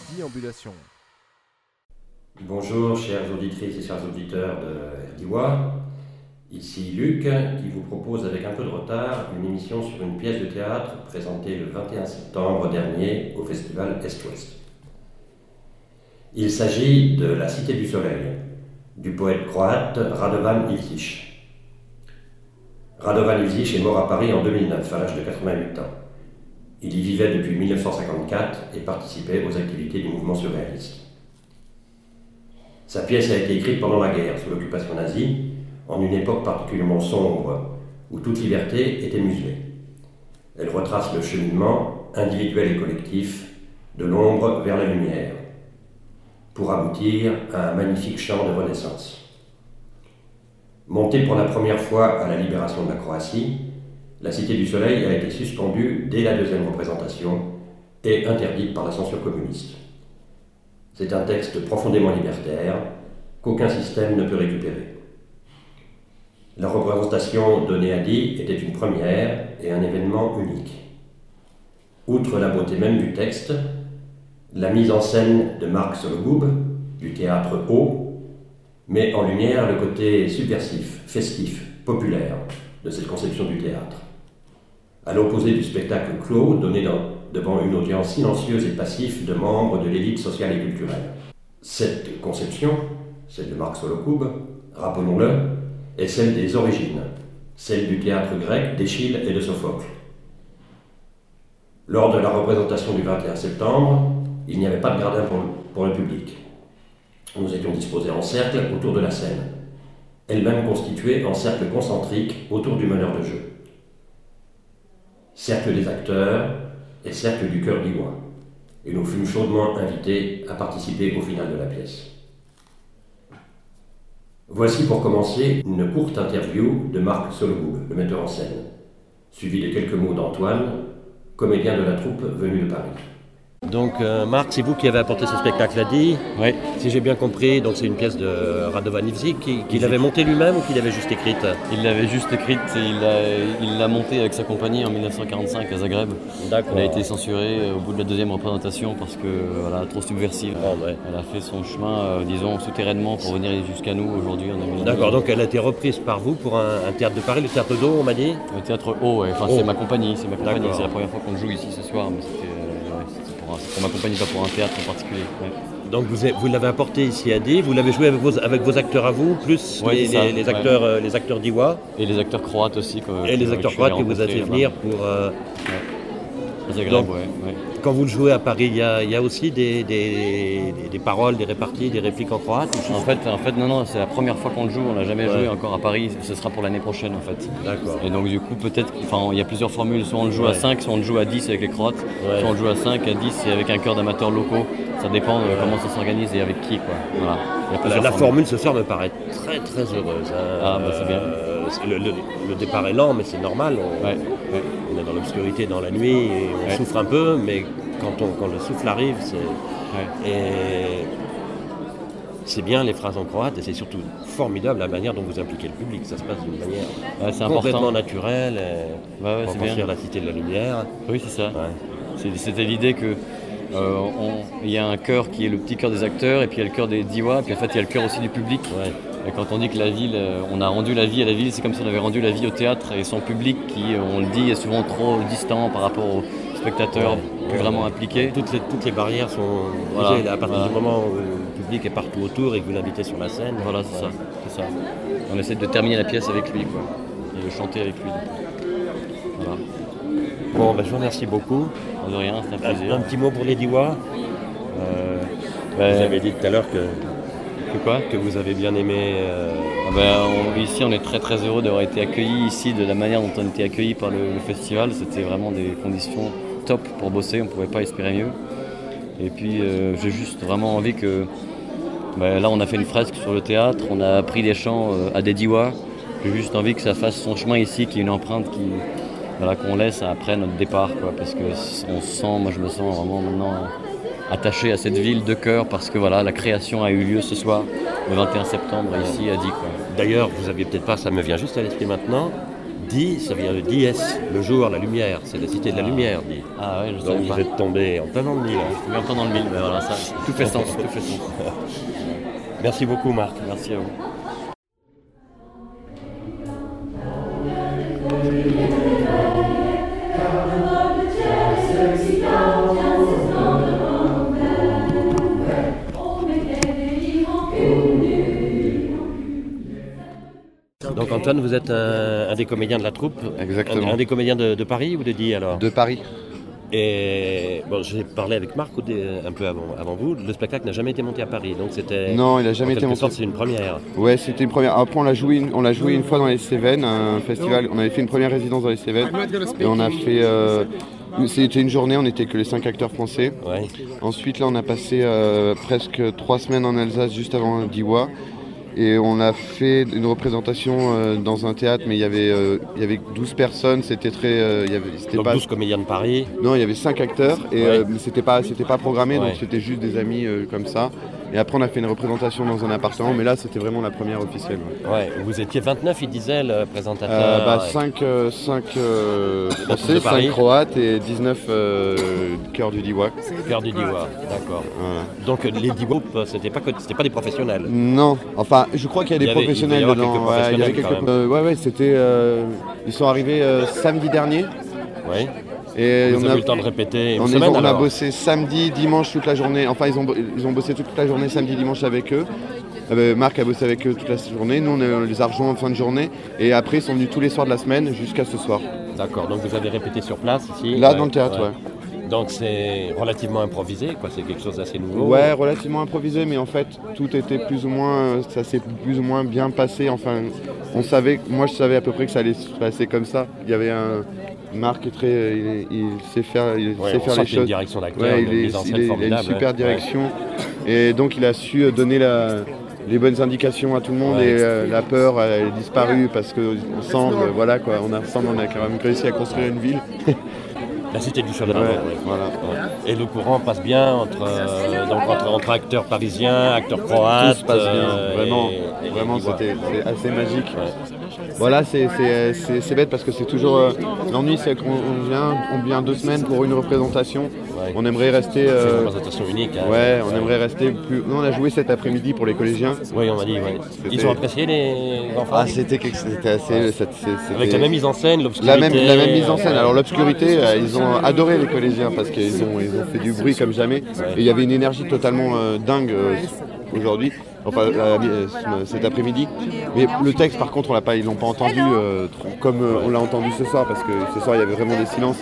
Déambulation. Bonjour chères auditrices et chers auditeurs de Diwa, ici Luc qui vous propose avec un peu de retard une émission sur une pièce de théâtre présentée le 21 septembre dernier au festival Est-Ouest. Il s'agit de La Cité du Soleil, du poète croate Radovan Ivšić. Radovan Ivšić est mort à Paris en 2009 à l'âge de 88 ans. Il y vivait depuis 1954 et participait aux activités du mouvement surréaliste. Sa pièce a été écrite pendant la guerre, sous l'occupation nazie, en une époque particulièrement sombre, où toute liberté était muselée. Elle retrace le cheminement, individuel et collectif, de l'ombre vers la lumière, pour aboutir à un magnifique chant de renaissance. Montée pour la première fois à la libération de la Croatie, La Cité du Soleil a été suspendue dès la deuxième représentation et interdite par la censure communiste. C'est un texte profondément libertaire qu'aucun système ne peut récupérer. La représentation de Néadi était une première et un événement unique. Outre la beauté même du texte, la mise en scène de Marc Sologub, du théâtre haut, met en lumière le côté subversif, festif, populaire de cette conception du théâtre. À l'opposé du spectacle clos donné devant une audience silencieuse et passive de membres de l'élite sociale et culturelle. Cette conception, celle de Marc Sologub, rappelons-le, est celle des origines, celle du théâtre grec d'Échille et de Sophocle. Lors de la représentation du 21 septembre, il n'y avait pas de gradin pour le public. Nous étions disposés en cercle autour de la scène, elle-même constituée en cercle concentrique autour du meneur de jeu. Cercle des acteurs et cercle du chœur d'Iwa, et nous fûmes chaudement invités à participer au final de la pièce. Voici pour commencer une courte interview de Marc Sologub, le metteur en scène, suivi de quelques mots d'Antoine, comédien de la troupe venu de Paris. Donc Marc, c'est vous qui avez apporté ce spectacle à Die. Oui. Si j'ai bien compris, donc c'est une pièce de Radovan Ivšić qu'il avait montée lui-même ou qu'il avait juste écrite? Il l'avait juste écrite et il l'a montée avec sa compagnie en 1945 à Zagreb. D'accord. Elle a été censurée au bout de la deuxième représentation parce que voilà, trop subversive. Oh, ouais. Elle a fait son chemin, disons, souterrainement pour venir jusqu'à nous aujourd'hui en 2020. D'accord, donc elle a été reprise par vous pour un théâtre de Paris, le théâtre d'eau, on m'a dit? Le théâtre haut, ouais. Enfin, c'est ma compagnie. C'est D'accord. la première fois qu'on joue ici ce soir, mais c'était pour ma compagnie, pas pour un théâtre en particulier. Ouais. Donc vous l'avez apporté ici à Die, vous l'avez joué avec vos acteurs à vous, plus Ouais, les acteurs d'Iwa. Et les acteurs croates aussi. Et les acteurs croates que vous avez fait venir pour... Zagreb, Donc, ouais. Quand vous le jouez à Paris, il y a aussi des paroles, des réparties, des répliques en croate? En fait, non, c'est la première fois qu'on le joue, on l'a jamais joué encore à Paris, ce sera pour l'année prochaine en fait. D'accord. Et donc du coup peut-être, il y a plusieurs formules, soit on le joue à 5, soit on le joue à 10 avec les Croates, soit on le joue à 5, à 10 et avec un chœur d'amateurs locaux, ça dépend de comment ça s'organise et avec qui quoi. Voilà. La formule ce soir me paraît très très heureuse. Ah bah c'est bien. Le départ est lent mais c'est normal, on est dans l'obscurité, dans la nuit, et on souffre un peu, mais quand le souffle arrive, c'est bien les phrases en croate et c'est surtout formidable la manière dont vous impliquez le public. Ça se passe d'une manière complètement naturelle, pour construire la cité de la lumière. Oui, c'est ça. Ouais. C'était l'idée que il y a un chœur qui est le petit chœur des acteurs et puis il y a le chœur des Diwa, puis en fait il y a le chœur aussi du public. Ouais. Et quand on dit que la ville, on a rendu la vie à la ville, c'est comme si on avait rendu la vie au théâtre et son public qui, on le dit, est souvent trop distant par rapport aux spectateurs, plus vraiment impliqués. Toutes les barrières sont brisées à partir du moment où le public est partout autour et que vous l'invitez sur la scène. Voilà, c'est ça. On essaie de terminer la pièce avec lui, quoi, et de chanter avec lui. Voilà. Bon, je vous remercie beaucoup. De rien, c'est un plaisir. Un petit mot pour les Diwa. Vous avez dit tout à l'heure que vous avez bien aimé. Ici, on est très très heureux d'avoir été accueillis ici de la manière dont on était accueillis par le festival. C'était vraiment des conditions top pour bosser, on ne pouvait pas espérer mieux. Et puis j'ai juste vraiment envie que... là, on a fait une fresque sur le théâtre, on a appris des chants à des Diwa. J'ai juste envie que ça fasse son chemin ici, qu'il y ait une empreinte qu'on laisse après notre départ, quoi, parce que moi je me sens vraiment maintenant attaché à cette ville de cœur parce que la création a eu lieu ce soir, le 21 septembre, ici à Die. D'ailleurs, vous aviez peut-être pas, ça me vient juste à l'esprit maintenant, Die, ça vient de dies, le jour, la lumière, c'est la cité de la lumière, Die. Ah ouais, je Donc sais pas. vous êtes tombé en plein dans le mille. Je suis bien temps dans le mille, mais voilà, ça, tout fait sens, tout fait sens. Merci beaucoup Marc. Merci à vous. Donc Antoine, vous êtes un des comédiens de la troupe. Exactement. Un des comédiens de Paris ou de Die alors? De Paris. Et bon, j'ai parlé avec Marc un peu avant vous. Le spectacle n'a jamais été monté à Paris, donc c'était. Non, il n'a jamais été monté. C'est une première. Ouais, c'était une première. Après, on l'a joué une fois dans les Cévennes, un festival. On avait fait une première résidence dans les Cévennes et on a fait. C'était une journée, on n'était que les 5 acteurs français. Ouais. Ensuite, là, on a passé presque 3 semaines en Alsace juste avant Diwa. Et on a fait une représentation dans un théâtre, mais il y avait 12 personnes, c'était très... Donc 12 comédiens de Paris. Non, il y avait 5 acteurs, et Ouais. mais c'était pas programmé, Ouais. donc c'était juste des amis comme ça. Et après on a fait une représentation dans un appartement, mais là c'était vraiment la première officielle. Ouais. Ouais, vous étiez 29, il disait le présentateur. 5 Français, de Paris. 5 Croates et 19 cœurs du Diwak. Cœur du Diwa, d'accord. Voilà. Donc les Diwa, c'était pas des professionnels. Non, enfin je crois qu'il y a des Il y avait- professionnels il devait y dedans. avoir quelques Ouais, il y avait professionnels, quelques... ouais, c'était... ils sont arrivés samedi dernier. Oui. Et Vous avez eu le temps de répéter une on semaine a alors. bossé samedi, dimanche toute la journée. Enfin, ils ont bossé toute la journée, samedi, dimanche avec eux. Marc a bossé avec eux toute la journée. Nous, on les a rejoints en fin de journée. Et après, ils sont venus tous les soirs de la semaine jusqu'à ce soir. D'accord, donc vous avez répété sur place ici. Là, dans le théâtre, ouais. Donc c'est relativement improvisé, quoi. C'est quelque chose d'assez nouveau. Ouais, relativement improvisé, mais en fait, tout était plus ou moins, ça s'est plus ou moins bien passé. Enfin, moi, je savais à peu près que ça allait se passer comme ça. Il y avait Marc est très, il sait faire, Ouais, sait on faire sent les qu'il y a une choses. direction d'acteur, Ouais, une mise en scène il a une formidable. super ouais. direction. Et donc, il a su donner les bonnes indications à tout le monde. Ouais. Et la peur, elle est disparue parce qu'ensemble, voilà quoi, on a quand même réussi à construire une ville. La cité du Chemin. Ouais, ouais. voilà. Ouais. Et le courant passe bien entre acteurs parisiens, acteurs croates. Tout se passe bien, vraiment, et vraiment Diwa. c'est assez magique. Ouais. Voilà, c'est bête parce que c'est toujours l'ennui, c'est on vient 2 semaines pour une représentation. Ouais. On aimerait rester. C'est une représentation unique. Hein. Ouais, on aimerait rester plus. Nous, on a joué cet après-midi pour les collégiens. Oui, on m'a dit. Ouais. Ils C'était- ont apprécié les enfants. Ah, c'était assez. C'était- Avec la même mise en scène, l'obscurité. la même mise en scène. Alors l'obscurité, ils ont adoré les collégiens parce qu'ils ont fait du bruit comme jamais. Et il y avait une énergie totalement dingue aujourd'hui. Enfin, cet après-midi. Mais le texte, par contre, ils l'ont pas entendu comme on l'a entendu ce soir, parce que ce soir, il y avait vraiment des silences.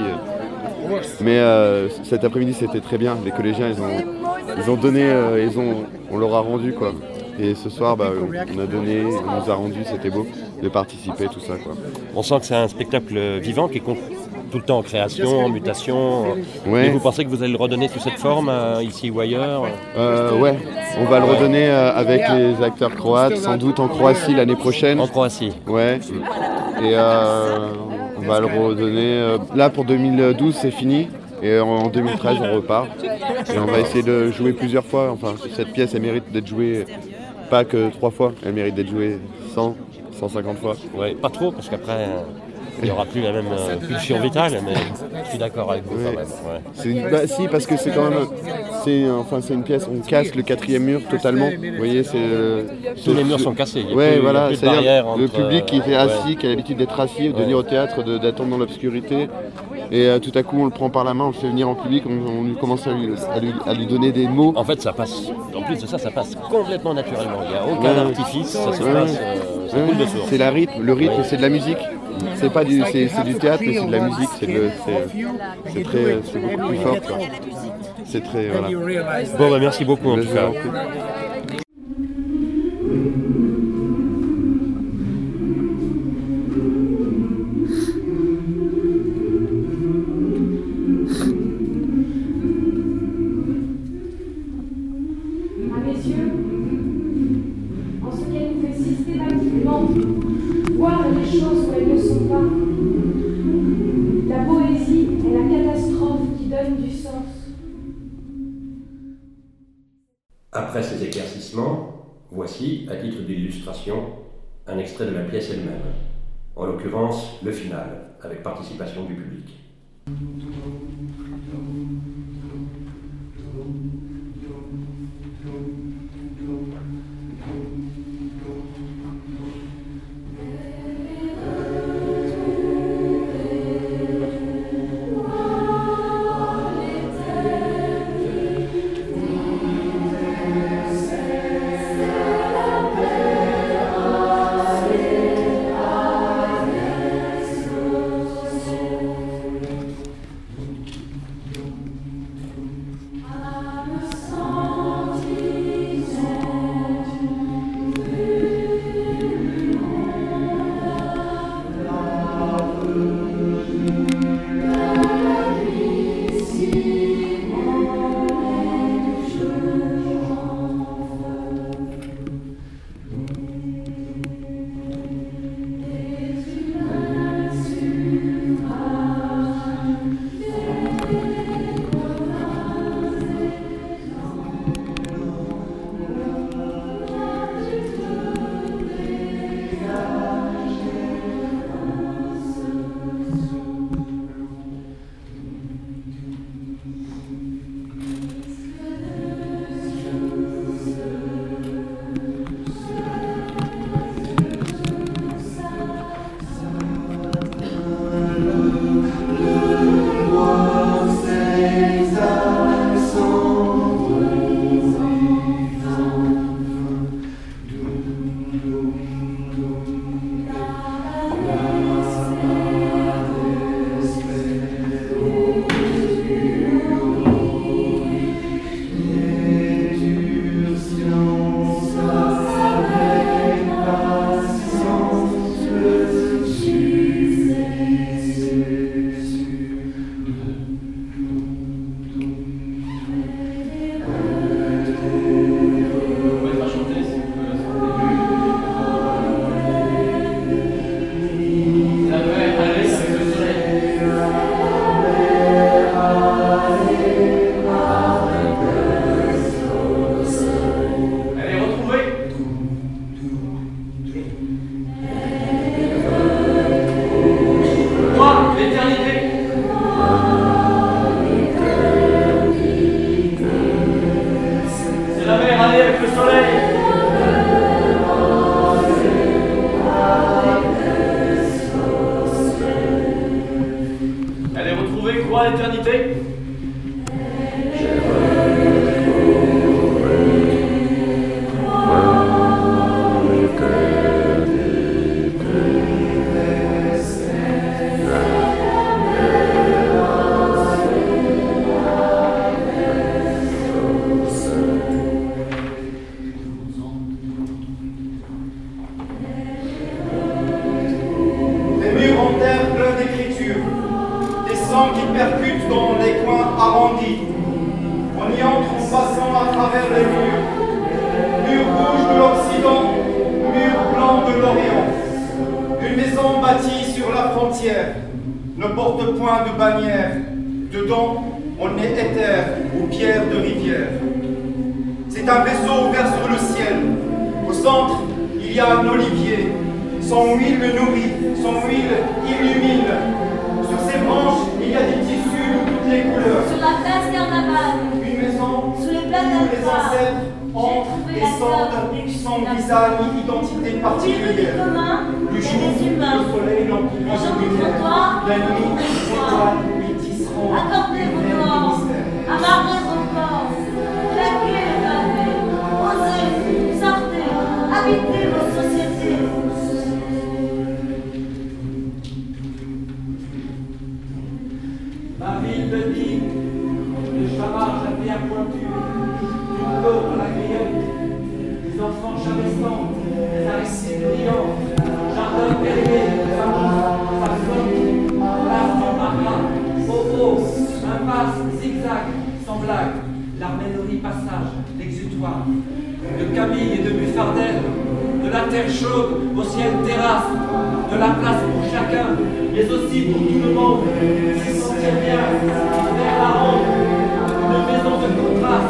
Mais cet après-midi, c'était très bien. Les collégiens, ils ont donné, on leur a rendu, quoi. Et ce soir, on a donné, on nous a rendu, c'était beau de participer, tout ça, quoi. On sent que c'est un spectacle vivant qui est tout le temps en création, en mutation. Ouais. Et vous pensez que vous allez le redonner sous cette forme, ici ou ailleurs? Ouais, on va le redonner avec les acteurs croates, sans doute en Croatie l'année prochaine. En Croatie. Ouais. Et on va le redonner. Là pour 2012 c'est fini. Et en 2013 on repart. Et on va essayer de jouer plusieurs fois. Enfin cette pièce elle mérite d'être jouée pas que 3 fois. Elle mérite d'être jouée 100, 150 fois. Ouais, pas trop, parce qu'après, il n'y aura plus la même pulsion vitale, mais je suis d'accord avec vous quand même. Ouais. Si, parce que c'est quand même. C'est une pièce, on casse le 4e mur totalement. Vous voyez, Tous les murs sont cassés. Il y a Ouais, plus, voilà, il y a plus de c'est-à-dire barrière le entre, public qui était assis, ouais. qui a l'habitude d'être assis, de venir au théâtre, d'attendre dans l'obscurité. Et tout à coup, on le prend par la main, on le fait venir en public, on lui commence à lui donner des mots. En fait, ça passe. En plus de ça, ça passe complètement naturellement. Il n'y a aucun Ouais. artifice. Ça se Ouais. passe. Ça coule de source. C'est le rythme, c'est de la musique. C'est pas c'est du théâtre, mais c'est de la musique. C'est beaucoup plus fort, quoi. C'est très. Voilà. Bon, merci beaucoup en Je tout vous cas. en prie. À mes yeux, en ce qu'elle nous fait systématiquement voir les choses où elles ne sont pas, la poésie est la catastrophe qui donne du sens. Après ces éclaircissements, voici, à titre d'illustration, un extrait de la pièce elle-même. en l'occurrence le final, avec participation du public.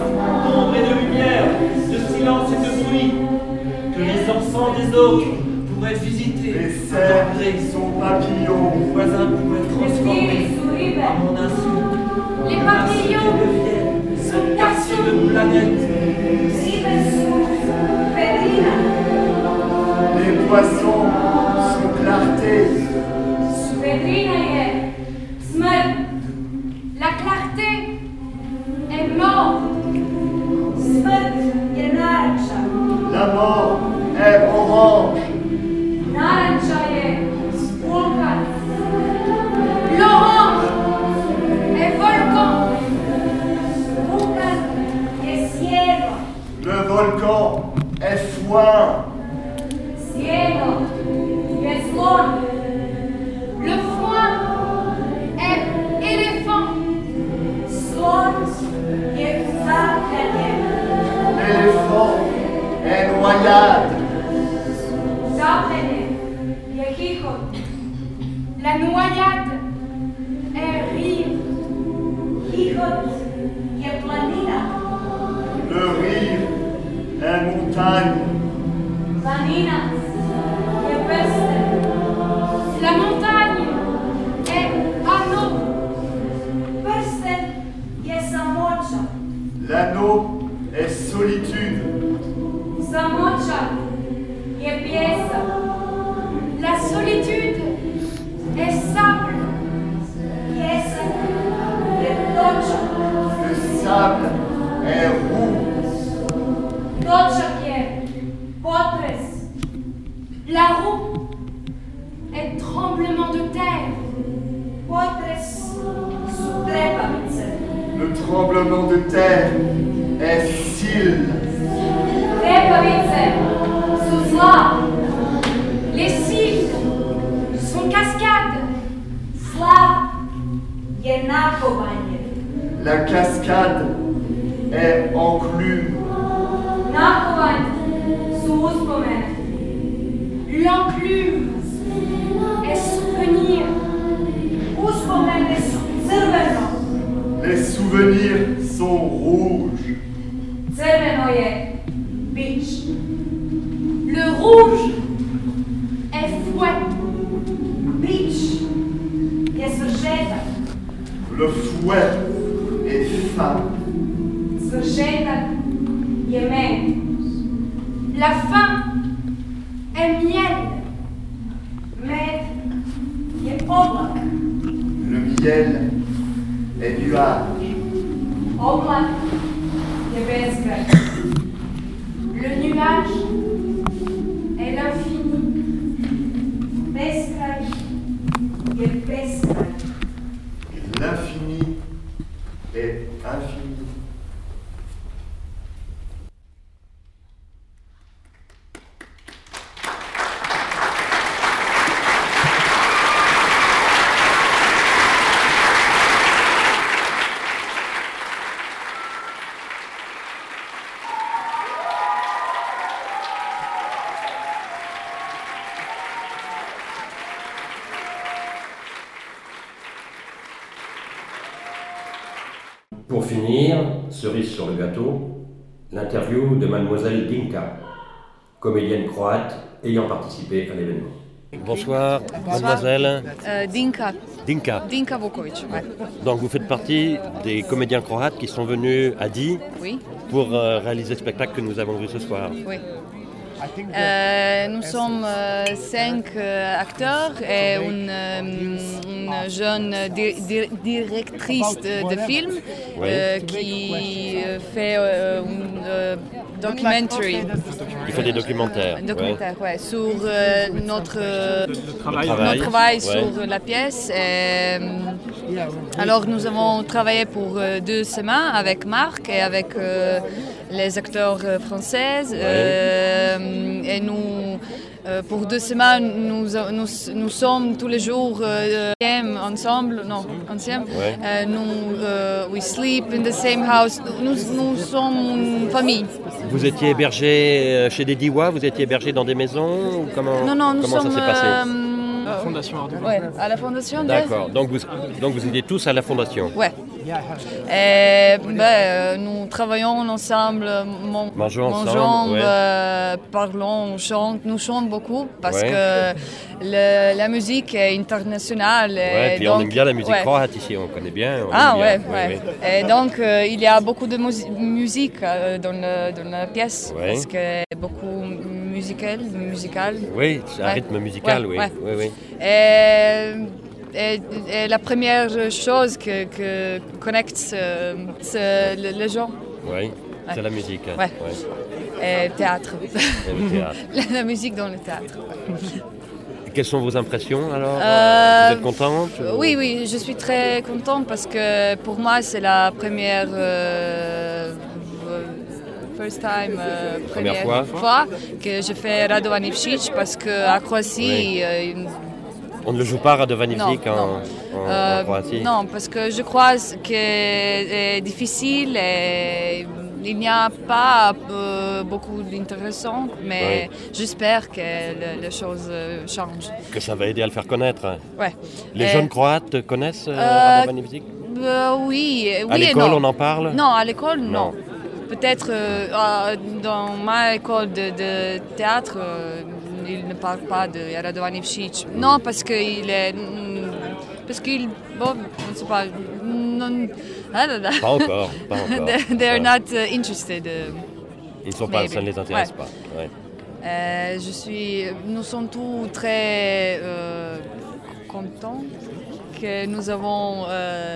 Des autres pourrait visiter. Les cerfs sont papillons. Mon voisin pourrait transformer à mon insu. Les papillons sont quartier de planète. Les poissons sont clarté. La clarté est morte. La mort est orange. L'orange est volcan. Le volcan est foin. Le foin est éléphant. L'éléphant est noyade. La noyade est rire. Le rire est montagne. La montagne est anneau. L'anneau est solitude. La solitude est sable. Le sable est roux. La roue est tremblement de terre. Le tremblement de terre est cils. Les cils sont cascades. La cascade est enclume. L'enclume est souvenir. Les souvenirs sont rouges. Le rouge est fouet. Le fouet est fin. La faim est miel. Le miel est nuage. Le nuage est l'infini. L'infini est infini. Pour finir, cerise sur le gâteau, l'interview de mademoiselle Dinka, comédienne croate ayant participé à l'événement. Bonsoir, mademoiselle. Dinka. Dinka. Dinka Vukovic, ouais. Donc vous faites partie des comédiens croates qui sont venus à Die Oui, pour réaliser le spectacle que nous avons vu ce soir. oui. Nous sommes 5 acteurs et une jeune directrice de film qui fait un documentary. Il fait des documentaires. Ouais, sur notre travail sur la pièce. Alors nous avons travaillé pour 2 semaines avec Marc et avec les acteurs français. Et nous, pour 2 semaines, nous sommes tous les jours ensemble. We sleep in the same house. Nous sommes une famille. Vous étiez hébergé chez des Diois, vous étiez hébergé dans des maisons ou comment ça s'est passé Fondation Ardouin. Ouais, à la Fondation. D'accord. Donc vous étiez tous à la Fondation. Ouais. Et nous travaillons ensemble, mangeons ensemble, parlons, nous chantons beaucoup parce que la musique est internationale. Ouais, puis donc, on aime bien la musique croate ici, on connaît bien. Et donc il y a beaucoup de musique dans la pièce parce que beaucoup musical. Oui, c'est un rythme musical, oui. Et la première chose que connecte les gens. Oui, c'est la musique. Et théâtre. Et le théâtre. La musique dans le théâtre. Quelles sont vos impressions alors Vous êtes contente Oui, je suis très contente parce que pour moi c'est la première fois que je fais Radovan Ivšić parce qu'à Croatie... on ne le joue pas Radovan Ivšić en Croatie? Non, parce que je crois que c'est difficile et il n'y a pas beaucoup d'intéressant, mais j'espère que les choses changent. Que ça va aider à le faire connaître. Ouais. Les jeunes Croates connaissent Radovan Ivšić? Oui. À l'école, on en parle? Non, à l'école, non. Peut-être dans ma école de théâtre, ils ne parlent pas de Radovan Ivšić. Non, parce qu'il est... bon, je ne sais pas... Non, pas encore. They are not interested. Ils sont pas, ça ne les intéresse pas. Ouais. Nous sommes tous très contents que nous avons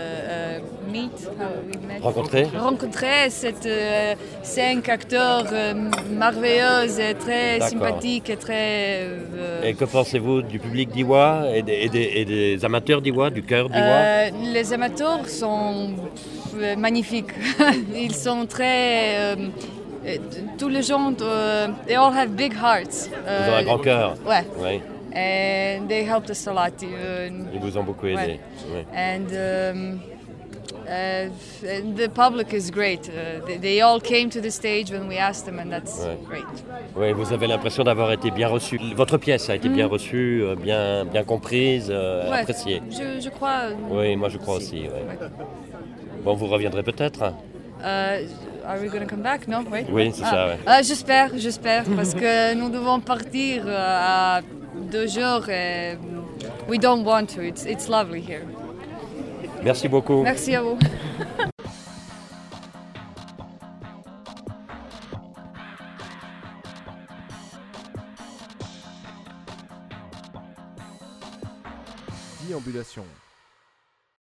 rencontré ces 5 acteurs merveilleux et très sympathiques et très... Et que pensez-vous du public d'Iwa et des amateurs d'Iwa, du chœur d'Iwa? Les amateurs sont magnifiques. Ils sont très... tous les gens, they all have big hearts. Ils ont un grand cœur. Ouais. And they helped us a lot. Ils vous ont beaucoup aidé. And the public is great. They all came to the stage when we asked them, and that's great. Oui, vous avez l'impression d'avoir été bien reçu. Votre pièce a été bien reçue, bien comprise, appréciée. Je crois. Oui, moi je crois aussi. Bon, vous reviendrez peut-être. Are we going to come back? No, wait. Oui, c'est ça. J'espère, parce que nous devons partir à 2 jours et we don't want to. It's lovely here. Merci beaucoup. Merci à vous. Déambulation.